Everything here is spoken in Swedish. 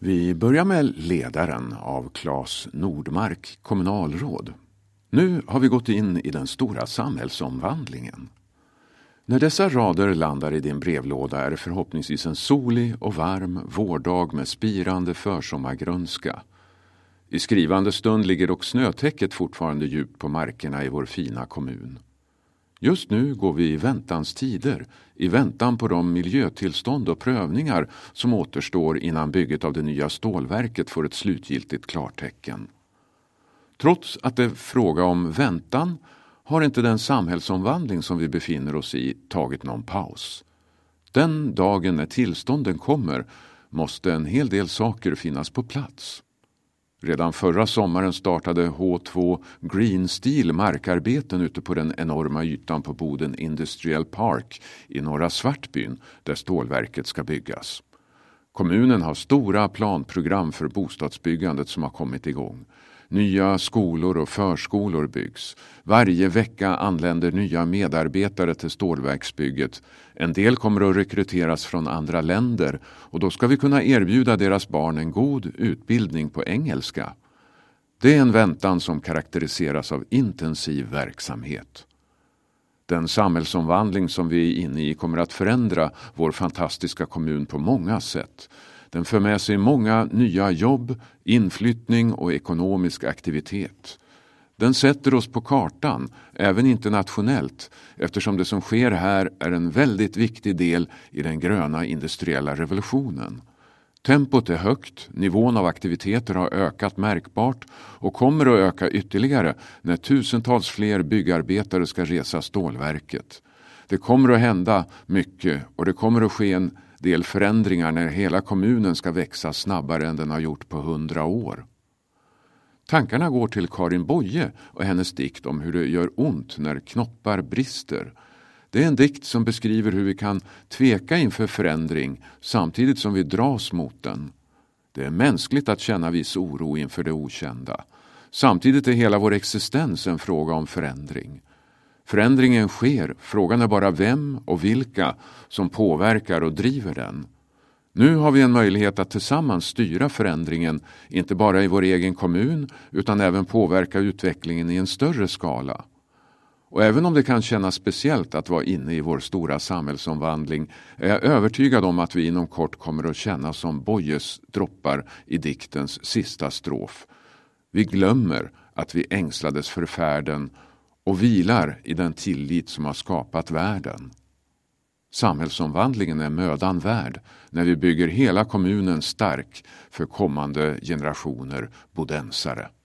Vi börjar med ledaren av Claes Nordmark, kommunalråd. Nu har vi gått in i den stora samhällsomvandlingen. När dessa rader landar i din brevlåda är det förhoppningsvis en solig och varm vårdag med spirande försommargrönska. I skrivande stund ligger dock snötäcket fortfarande djupt på markerna i vår fina kommun. Just nu går vi i väntans tider, i väntan på de miljötillstånd och prövningar som återstår innan bygget av det nya stålverket får ett slutgiltigt klartecken. Trots att det är fråga om väntan har inte den samhällsomvandling som vi befinner oss i tagit någon paus. Den dagen när tillstånden kommer måste en hel del saker finnas på plats. Redan förra sommaren startade H2 Green Steel markarbeten ute på den enorma ytan på Boden Industrial Park i norra Svartbyn där stålverket ska byggas. Kommunen har stora planprogram för bostadsbyggandet som har kommit igång. Nya skolor och förskolor byggs. Varje vecka anländer nya medarbetare till stålverksbygget. En del kommer att rekryteras från andra länder och då ska vi kunna erbjuda deras barn en god utbildning på engelska. Det är en väntan som karaktäriseras av intensiv verksamhet. Den samhällsomvandling som vi är inne i kommer att förändra vår fantastiska kommun på många sätt. Den för med sig många nya jobb, inflyttning och ekonomisk aktivitet. Den sätter oss på kartan, även internationellt, eftersom det som sker här är en väldigt viktig del i den gröna industriella revolutionen. Tempot är högt, nivån av aktiviteter har ökat märkbart och kommer att öka ytterligare när tusentals fler byggarbetare ska resa stålverket. Det kommer att hända mycket och det kommer att ske en del förändringar när hela kommunen ska växa snabbare än den har gjort på 100 år. Tankarna går till Karin Boye och hennes dikt om hur det gör ont när knoppar brister. Det är en dikt som beskriver hur vi kan tveka inför förändring samtidigt som vi dras mot den. Det är mänskligt att känna viss oro inför det okända. Samtidigt är hela vår existens en fråga om förändring. Förändringen sker, frågan är bara vem och vilka som påverkar och driver den. Nu har vi en möjlighet att tillsammans styra förändringen, inte bara i vår egen kommun utan även påverka utvecklingen i en större skala. Och även om det kan kännas speciellt att vara inne i vår stora samhällsomvandling är jag övertygad om att vi inom kort kommer att känna som Boyes droppar i diktens sista strof. Vi glömmer att vi ängslades för färden och vilar i den tillit som har skapat världen. Samhällsomvandlingen är mödan värd när vi bygger hela kommunen stark för kommande generationer bodensare.